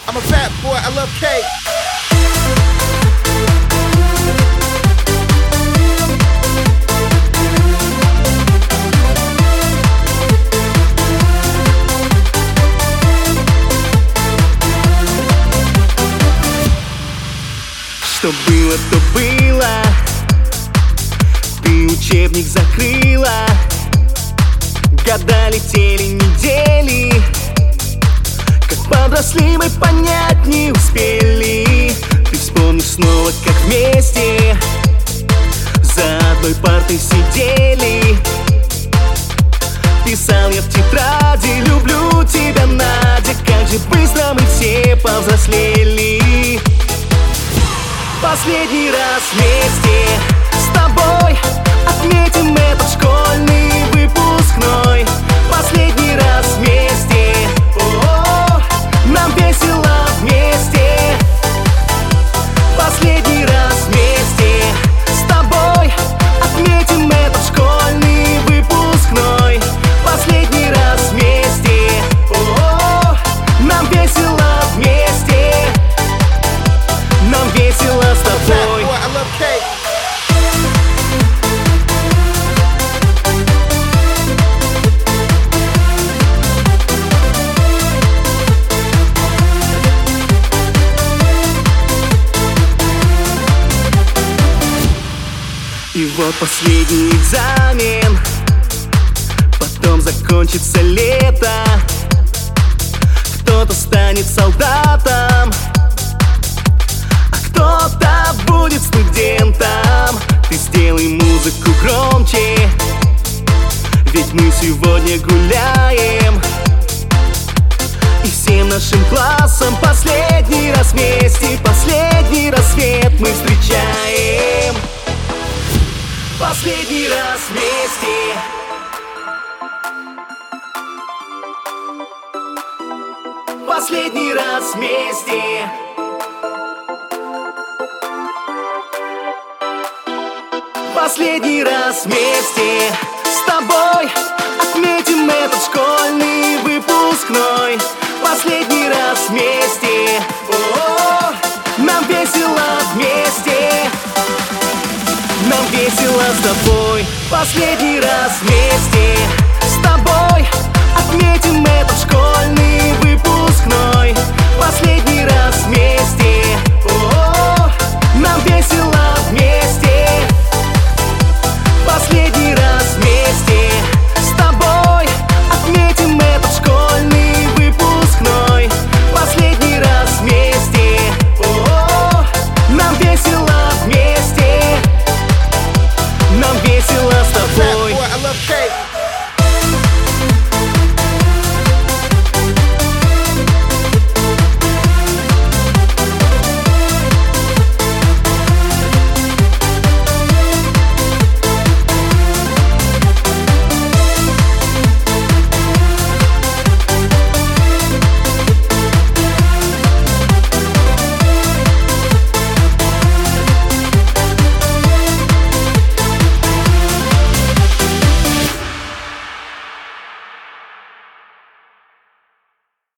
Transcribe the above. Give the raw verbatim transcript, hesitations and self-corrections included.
I'm a fat boy, I love cake. Что было, то было. Ты учебник закрыла. Года летели, недели. Как подросли, мы понять не успели. Ты вспомни снова, как вместе за одной партой сидели. Писал я в тетради: люблю тебя, Надя. Как же быстро мы все повзрослели. Последний раз вместе с тобой отметим этот школьный выпускной. Последний раз вместе, о-о-о, нам весело вместе. Последний раз вместе с тобой отметим этот школьный выпускной. Последний раз вместе, о-о-о, нам весело вместе. Нам весело с тобой. И вот последний экзамен, потом закончится лето. Кто-то станет солдатом, кто-то будет студентом. Ты сделай музыку громче, ведь мы сегодня гуляем. И всем нашим классом последний раз вместе, последний рассвет мы встречаем. Последний раз вместе. Последний раз вместе. Последний раз вместе с тобой отметим этот школьный выпускной. Последний раз вместе, о-о-о, нам весело вместе. Нам весело с тобой. Последний раз вместе.